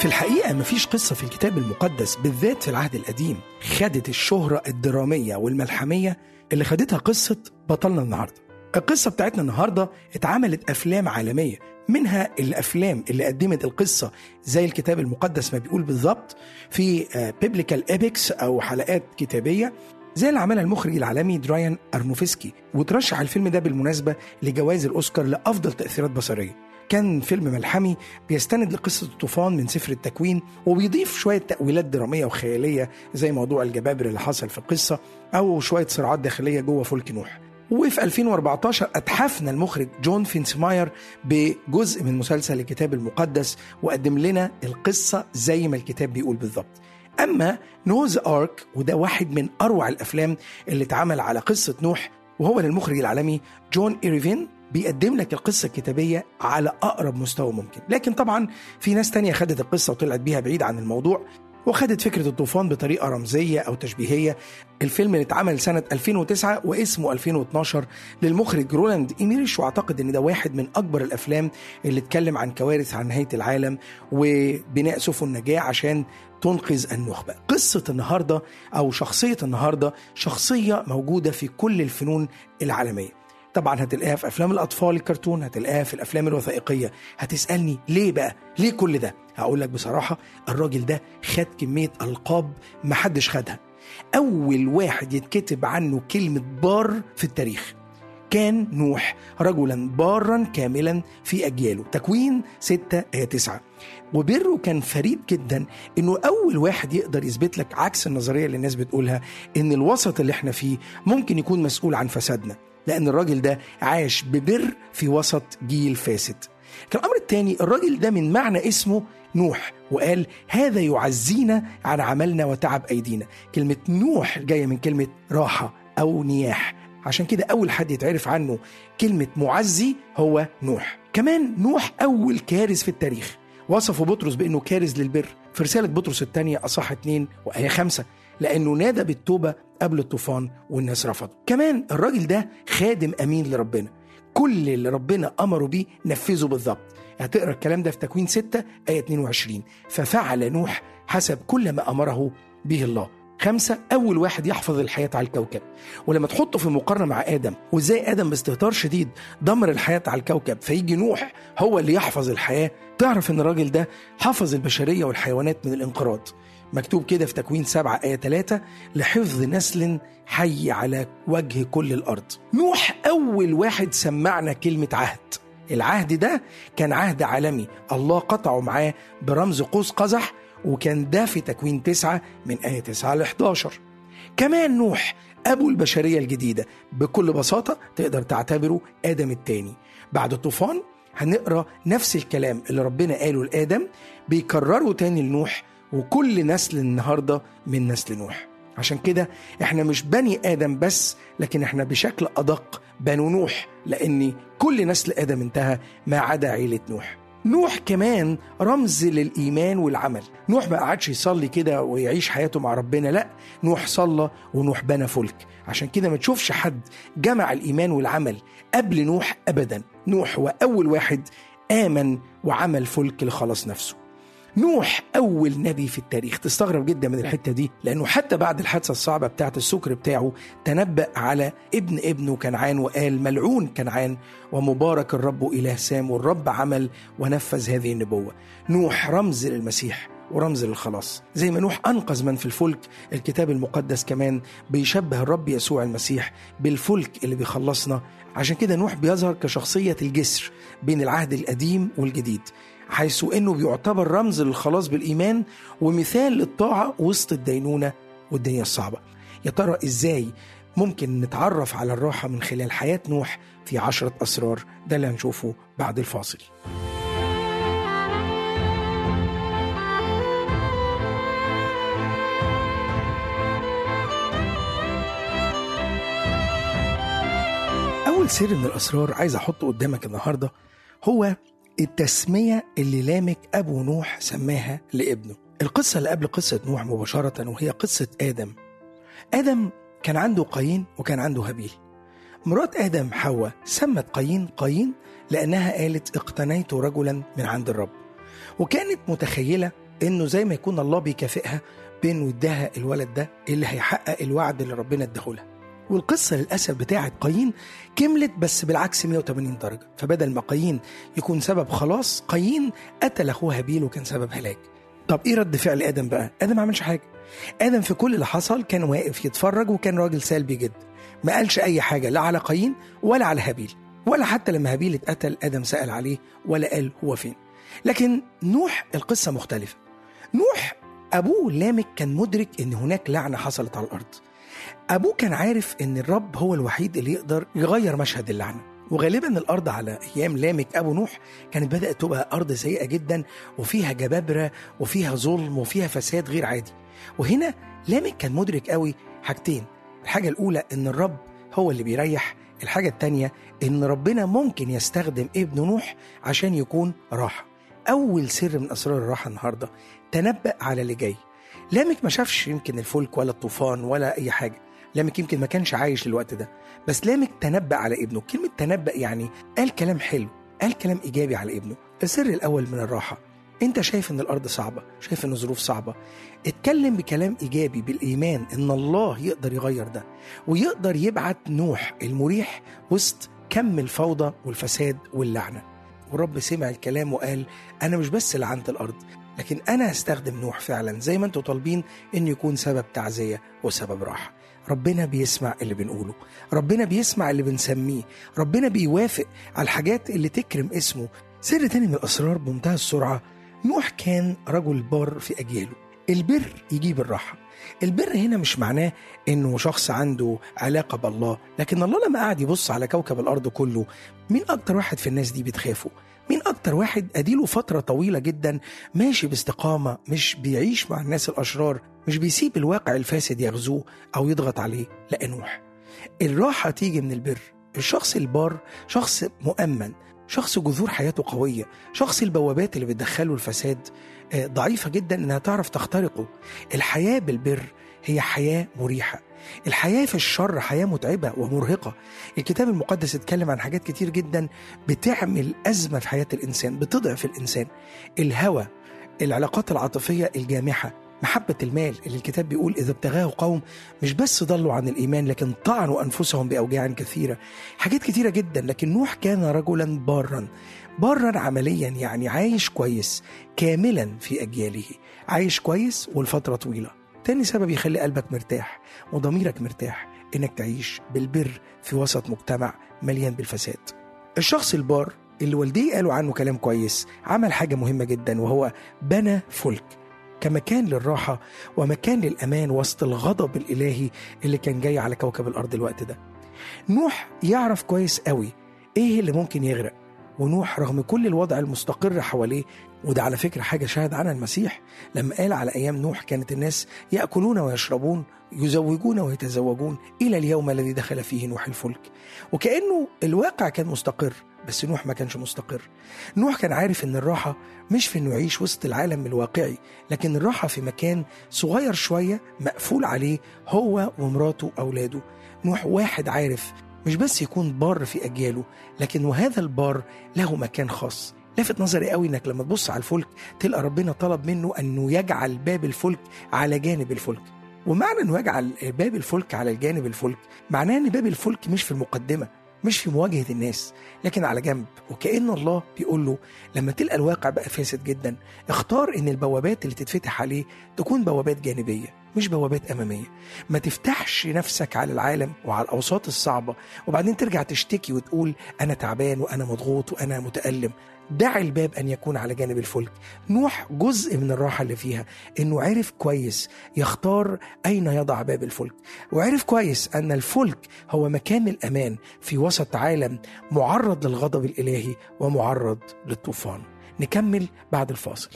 في الحقيقة مفيش قصة في الكتاب المقدس بالذات في العهد القديم خدت الشهرة الدرامية والملحمية اللي خدتها قصة بطلنا النهاردة. القصة بتاعتنا النهاردة اتعملت أفلام عالمية، منها الأفلام اللي قدمت القصة زي الكتاب المقدس ما بيقول بالضبط في بيبليكال إيبكس أو حلقات كتابية زي اللي عملها المخرج العالمي درايان أرنوفسكي، وترشح الفيلم ده بالمناسبة لجوائز الأوسكار لأفضل تأثيرات بصرية. كان فيلم ملحمي بيستند لقصة الطوفان من سفر التكوين، وبيضيف شوية تأويلات درامية وخيالية زي موضوع الجبابرة اللي حصل في القصة أو شوية صراعات داخلية جوه فلك نوح. وفي 2014 أتحفنا المخرج جون فينسماير بجزء من مسلسل الكتاب المقدس وقدم لنا القصة زي ما الكتاب بيقول بالضبط. أما نوز آرك، وده واحد من أروع الأفلام اللي اتعمل على قصة نوح، وهو للمخرج العالمي جون إيرفين، بيقدم لك القصة الكتابية على أقرب مستوى ممكن. لكن طبعا في ناس تانية خدت القصة وطلعت بيها بعيد عن الموضوع وخدت فكرة الطوفان بطريقة رمزية أو تشبيهية. الفيلم اللي اتعمل سنة 2009 واسمه 2012 للمخرج رولاند إيميريش، واعتقد ان ده واحد من أكبر الأفلام اللي اتكلم عن كوارث عن نهاية العالم وبناء سفن النجاة عشان تنقذ النخبة. قصة النهاردة أو شخصية النهاردة شخصية موجودة في كل الفنون العالمية. طبعا هتلاقيها في أفلام الأطفال الكرتون، هتلاقيها في الأفلام الوثائقية. هتسألني ليه بقى؟ ليه كل ده؟ هقول لك بصراحة، الراجل ده خد كمية ألقاب محدش خدها. أول واحد يتكتب عنه كلمة بار في التاريخ كان نوح، رجلا بارا كاملا في أجياله، تكوين 6:9. وبره كان فريد جدا انه اول واحد يقدر يثبت لك عكس النظرية اللي الناس بتقولها ان الوسط اللي احنا فيه ممكن يكون مسؤول عن فسادنا، لأن الراجل ده عاش ببر في وسط جيل فاسد. الأمر الثاني، الراجل ده من معنى اسمه نوح، وقال هذا يعزينا عن عملنا وتعب أيدينا. كلمة نوح جاية من كلمة راحة أو نياح، عشان كده أول حد يتعرف عنه كلمة معزي هو نوح. كمان نوح أول كارز في التاريخ، وصفه بطرس بأنه كارز للبر في رسالة بطرس الثانية أصحاح 2 وآية 5، لأنه نادى بالتوبة قبل الطوفان والناس رفضوا. كمان الراجل ده خادم أمين لربنا، كل اللي ربنا أمره بيه نفذه بالضبط. هتقرأ الكلام ده في تكوين 6:22، ففعل نوح حسب كل ما أمره به الله. 5، أول واحد يحفظ الحياة على الكوكب. ولما تحطه في مقارنة مع آدم، وإزاي آدم باستهتار شديد دمر الحياة على الكوكب، فيجي نوح هو اللي يحفظ الحياة، تعرف إن الراجل ده حفظ البشرية والحيوانات من الانقراض. مكتوب كده في تكوين 7:3 لحفظ نسل حي على وجه كل الأرض. نوح أول واحد سمعنا كلمة عهد. العهد ده كان عهد عالمي الله قطعه معاه برمز قوس قزح، وكان ده في تكوين 9 من آية 9-11. كمان نوح أبو البشرية الجديدة، بكل بساطة تقدر تعتبره آدم الثاني. بعد الطوفان هنقرأ نفس الكلام اللي ربنا قاله لآدم بيكرره تاني لنوح، وكل نسل النهاردة من نسل نوح. عشان كده احنا مش بني آدم بس، لكن احنا بشكل أدق بنو نوح، لأن كل نسل آدم انتهى ما عدا عيلة نوح. نوح كمان رمز للإيمان والعمل. نوح ما قعدش يصلي كده ويعيش حياته مع ربنا، لا، نوح صلى ونوح بنى فلك. عشان كده ما تشوفش حد جمع الإيمان والعمل قبل نوح أبدا. نوح هو أول واحد آمن وعمل فلك لخلاص نفسه. نوح أول نبي في التاريخ. تستغرب جدا من الحتة دي، لأنه حتى بعد الحادثة الصعبة بتاعة السكر بتاعه تنبأ على ابنه كنعان وقال ملعون كنعان ومبارك الرب إله سام، والرب عمل ونفذ هذه النبوة. نوح رمز للمسيح ورمز للخلاص. زي ما نوح أنقذ من في الفلك، الكتاب المقدس كمان بيشبه الرب يسوع المسيح بالفلك اللي بيخلصنا. عشان كده نوح بيظهر كشخصية الجسر بين العهد القديم والجديد، حيث أنه بيعتبر رمز للخلاص بالإيمان ومثال للطاعة وسط الدينونة والدنيا الصعبة. يا ترى إزاي ممكن نتعرف على الراحة من خلال حياة نوح في 10 أسرار؟ ده اللي هنشوفه بعد الفاصل. أول سر من الأسرار عايز أحطه قدامك النهاردة هو التسمية اللي لامك أبو نوح سماها لابنه. القصة اللي قبل قصة نوح مباشرة وهي قصة آدم. آدم كان عنده قايين وكان عنده هابيل. مرات آدم حواء سمت قايين لأنها قالت اقتنيت رجلا من عند الرب، وكانت متخيلة إنه زي ما يكون الله بيكافئها بإنه يديها الولد ده اللي هيحقق الوعد اللي ربنا اداهولها. والقصة للأسف بتاعت قايين كملت بس بالعكس 180 درجة. فبدل ما قايين يكون سبب خلاص، قايين قتل أخوه هابيل وكان سبب هلاك. طب إيه رد فعل آدم بقى؟ آدم ما عملش حاجة. آدم في كل اللي حصل كان واقف يتفرج، وكان راجل سلبي جدا، ما قالش أي حاجة لا على قايين ولا على هابيل، ولا حتى لما هابيل اتقتل آدم سأل عليه ولا قال هو فين. لكن نوح القصة مختلفة. نوح أبوه لامك كان مدرك إن هناك لعنة حصلت على الأرض. أبوه كان عارف إن الرب هو الوحيد اللي يقدر يغير مشهد اللعنة. وغالبا الأرض على أيام لامك أبو نوح كانت بدأت تبقى أرض سيئة جدا، وفيها جبابرة وفيها ظلم وفيها فساد غير عادي. وهنا لامك كان مدرك قوي حاجتين. الحاجة الأولى إن الرب هو اللي بيريح. الحاجة التانية إن ربنا ممكن يستخدم ابن نوح عشان يكون راحة. أول سر من أسرار الراحة النهاردة، تنبأ على اللي جاي. لامك ما شافش يمكن الفلك ولا الطوفان ولا أي حاجة، لامك يمكن ما كانش عايش للوقت ده، بس لامك تنبأ على ابنه. كلمة تنبأ يعني قال كلام حلو، قال كلام إيجابي على ابنه. السر الأول من الراحة، أنت شايف إن الأرض صعبة، شايف إن الظروف صعبة، اتكلم بكلام إيجابي بالإيمان إن الله يقدر يغير ده، ويقدر يبعت نوح المريح وسط كم الفوضى والفساد واللعنة. ورب سمع الكلام وقال أنا مش بس لعنت الأرض، لكن أنا هستخدم نوح فعلا زي ما أنتوا طالبين إنه يكون سبب تعزية وسبب راحة. ربنا بيسمع اللي بنقوله، ربنا بيسمع اللي بنسميه، ربنا بيوافق على الحاجات اللي تكرم اسمه. سر تاني من الأسرار بمنتهى السرعة، نوح كان رجل بار في أجياله. البر يجيب الراحة. البر هنا مش معناه إنه شخص عنده علاقة بالله، لكن الله لما قاعد يبص على كوكب الأرض كله، مين أكتر واحد في الناس دي بتخافه؟ مين أكتر واحد أديله فترة طويلة جدا ماشي باستقامة، مش بيعيش مع الناس الأشرار، مش بيسيب الواقع الفاسد يغزوه أو يضغط عليه؟ لا، نوح. الراحة تيجي من البر. الشخص البار شخص مؤمن، شخص جذور حياته قوية، شخص البوابات اللي بتدخله الفساد ضعيفة جدا إنها تعرف تخترقه. الحياة بالبر هي حياة مريحة. الحياة في الشر حياة متعبة ومرهقة. الكتاب المقدس اتكلم عن حاجات كتير جدا بتعمل أزمة في حياة الإنسان، بتضعف الإنسان. الهوى، العلاقات العاطفية الجامحة، محبة المال اللي الكتاب بيقول إذا ابتغاه قوم مش بس ضلوا عن الإيمان لكن طعنوا أنفسهم بأوجاع كثيرة. حاجات كتيرة جدا. لكن نوح كان رجلا بارا عمليا، يعني عايش كويس كاملا في أجياله، عايش كويس والفترة طويلة. تاني سبب يخلي قلبك مرتاح وضميرك مرتاح، إنك تعيش بالبر في وسط مجتمع مليان بالفساد. الشخص البار اللي والديه قالوا عنه كلام كويس عمل حاجة مهمة جدا، وهو بنى فلك كمكان للراحة ومكان للأمان وسط الغضب الإلهي اللي كان جاي على كوكب الأرض الوقت ده. نوح يعرف كويس قوي إيه اللي ممكن يغرق، ونوح رغم كل الوضع المستقر حواليه، وده على فكرة حاجة شاهد عنها المسيح لما قال على أيام نوح كانت الناس يأكلون ويشربون، يزوجون ويتزوجون إلى اليوم الذي دخل فيه نوح الفلك. وكأنه الواقع كان مستقر، بس نوح ما كانش مستقر. نوح كان عارف إن الراحة مش في إنه يعيش وسط العالم الواقعي، لكن الراحة في مكان صغير شوية مقفول عليه هو ومراته وأولاده. نوح واحد عارف مش بس يكون بار في أجياله، لكن وهذا البار له مكان خاص. لفت نظري قوي إنك لما تبص على الفلك تلقى ربنا طلب منه أنه يجعل باب الفلك على جانب الفلك. ومعنى أنه يجعل باب الفلك على الجانب الفلك معناه أن باب الفلك مش في المقدمة، مش في مواجهة الناس، لكن على جنب. وكأن الله بيقول له لما تلقى الواقع بقى فاسد جدا، اختار ان البوابات اللي تتفتح عليه تكون بوابات جانبية مش بوابات أمامية. ما تفتحش نفسك على العالم وعلى الأوساط الصعبة وبعدين ترجع تشتكي وتقول أنا تعبان وأنا مضغوط وأنا متألم. دع الباب أن يكون على جانب الفلك. نوح جزء من الراحة اللي فيها إنه عرف كويس يختار أين يضع باب الفلك، وعرف كويس أن الفلك هو مكان الأمان في وسط عالم معرض للغضب الإلهي ومعرض للطوفان. نكمل بعد الفاصل.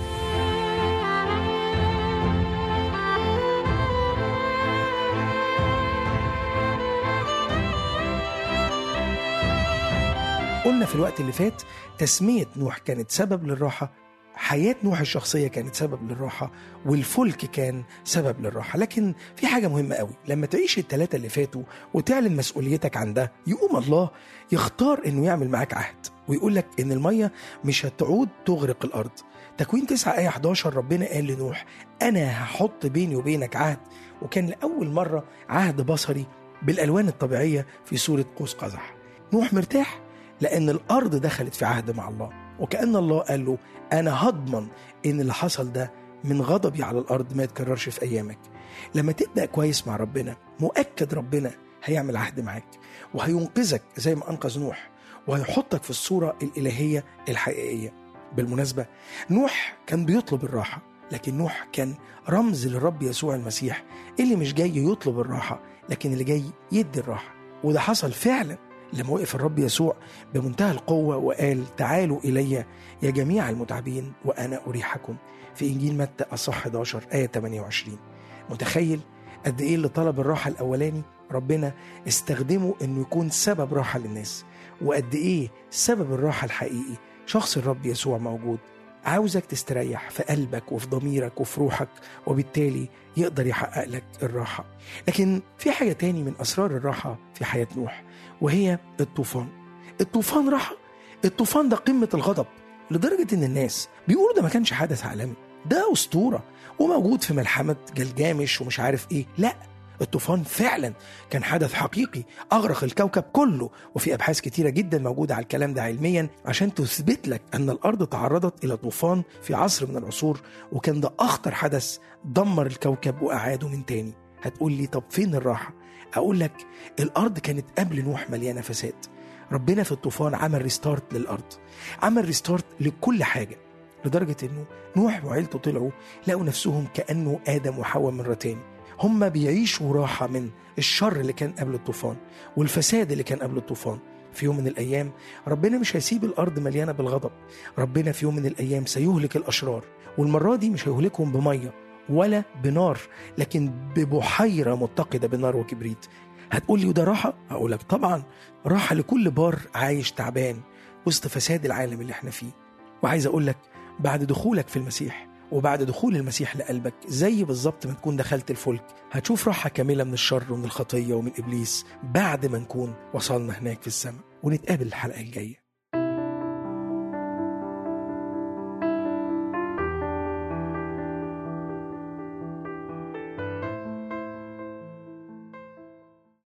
قلنا في الوقت اللي فات تسمية نوح كانت سبب للراحة، حياة نوح الشخصية كانت سبب للراحة، والفلك كان سبب للراحة. لكن في حاجة مهمة قوي، لما تعيش الثلاثة اللي فاتوا وتعلن مسؤوليتك عن ده، يقوم الله يختار انه يعمل معاك عهد ويقول لك ان المية مش هتعود تغرق الارض. تكوين 9 آية 11 ربنا قال لنوح أنا هحط بيني وبينك عهد، وكان لأول مرة عهد بصري بالألوان الطبيعية في صورة قوس قزح. نوح مرتاح لأن الأرض دخلت في عهد مع الله، وكأن الله قال له أنا هضمن إن اللي حصل ده من غضبي على الأرض ما يتكررش في أيامك. لما تبدأ كويس مع ربنا مؤكد ربنا هيعمل عهد معاك وهينقذك زي ما أنقذ نوح، وهيحطك في الصورة الإلهية الحقيقية. بالمناسبة نوح كان بيطلب الراحة، لكن نوح كان رمز للرب يسوع المسيح اللي مش جاي يطلب الراحة لكن اللي جاي يدي الراحة. وده حصل فعلا لما وقف الرب يسوع بمنتهى القوة وقال تعالوا إلي يا جميع المتعبين وأنا أريحكم، في إنجيل متى أصح 11 آية 28. متخيل قد إيه اللي طلب الراحة الأولاني ربنا استخدمه إنه يكون سبب راحة للناس، وقد إيه سبب الراحة الحقيقي شخص الرب يسوع موجود عاوزك تستريح في قلبك وفي ضميرك وفي روحك، وبالتالي يقدر يحقق لك الراحة. لكن في حاجة تاني من أسرار الراحة في حياة نوح، وهي الطوفان. الطوفان راحة. الطوفان ده قمة الغضب لدرجة إن الناس بيقولوا ده ما كانش حدث عالمي، ده أسطورة وموجود في ملحمة جلجامش ومش عارف إيه. لا، الطوفان فعلا كان حدث حقيقي أغرق الكوكب كله، وفي أبحاث كتيرة جدا موجودة على الكلام ده علميا عشان تثبت لك أن الأرض تعرضت إلى طوفان في عصر من العصور، وكان ده أخطر حدث دمر الكوكب وأعاده من تاني. هتقول لي طب فين الراحة؟ أقول لك الأرض كانت قبل نوح مليانة فساد. ربنا في الطوفان عمل ريستارت للأرض، عمل ريستارت لكل حاجة، لدرجة أنه نوح وعيلته طلعوا لقوا نفسهم كأنه آدم وحواء مرة تاني. هم بيعيشوا راحة من الشر اللي كان قبل الطوفان والفساد اللي كان قبل الطوفان. في يوم من الأيام ربنا مش هيسيب الأرض مليانة بالغضب، ربنا في يوم من الأيام سيهلك الأشرار، والمرة دي مش هيهلكهم بمية ولا بنار، لكن ببحيرة متقدة بنار وكبريت. هتقول لي وده راحة؟ أقولك طبعا راحة لكل بار عايش تعبان وسط فساد العالم اللي احنا فيه. وعايز أقولك بعد دخولك في المسيح وبعد دخول المسيح لقلبك زي بالظبط ما تكون دخلت الفلك، هتشوف راحة كاملة من الشر ومن الخطية ومن إبليس بعد ما نكون وصلنا هناك في السماء. ونتقابل الحلقة الجاية.